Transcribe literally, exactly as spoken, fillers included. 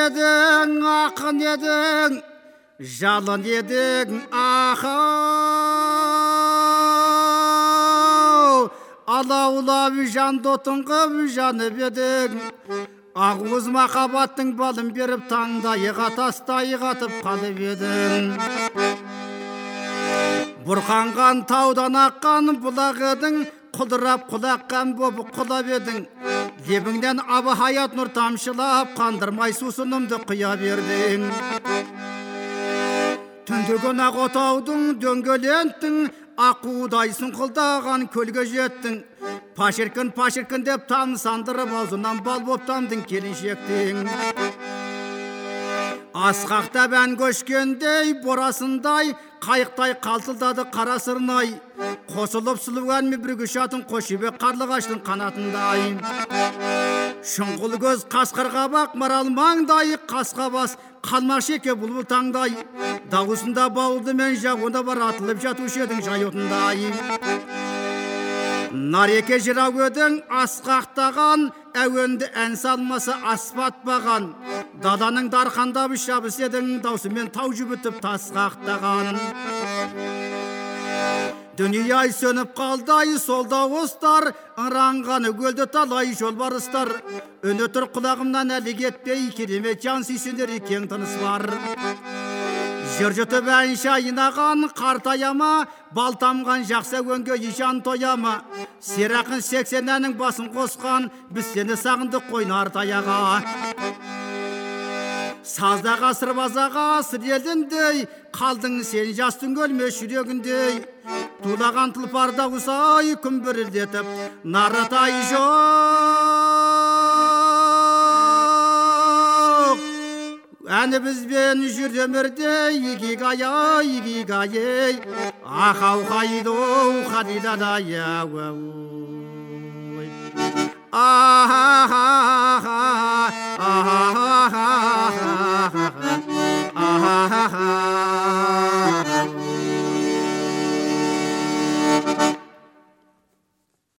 едің, ақын едің, жалын едің, ақау. Алаулап жанды отын қып жанып едің, ақуыз махаббаттың балын беріп таңдайға тастай қатып қалып едің. Бұрқанған таудан аққан бұлақ едің, құлдырап құлаққан боп құлап едің. Лебіңнен абы хаят нұр тамшылап, қандырмай сусынымды құя бердің. Түндеген ақ отаудың дөңгеленттің, ақудай сұңқылдаған көлге жеттің. Пашыркын пашыркын деп тамын сандырып, аузынан бал боп тамдың келіншектің. Асқақтап ән көшкендей борасындай, қайықтай қалтылдады қара сырнай. Қосылып сұлу әнмен бір күшатын қошыбек қарлығаштың қанатындай. Шұңғыл көз қасқыр қабақ марал маңдай, қасқа бас қалмақ шеке бұлбұл таңдай. Дауысында бауылды мен жағында бар атылып жатушы едің жай отындай. Нареке жырау едің асқақтаған, әуенді ән салмасы аспатпаған. Даданың дарқандап шабыс едің, даусымен тау жүбітіп тасқақтаған. Дүние сөніп қалдай сол дауыстар, ыраңғаны көлді талай жолбарыстар. Үні тұр құлағымнан әлі кетпей, керемет жан сүйсінер екен тыныс бар. Жыр жұтып ән шайынаған қартаяма, балтамған жақсы өңге ешан тояма. Серақын сексен әнің басын қосқан, біз сені сағындық қойнар таяға. Саздаға сырбазаға сыр елдіндей, қалдың сен жастың өлмес жүрегіндей. Тулаған тұлпарда ұсай күн бірілдетіп, нарытай жоқ. Әні бізбен жүр өмірде, игигай, игигай, ақау қайду, қадидадай, ау.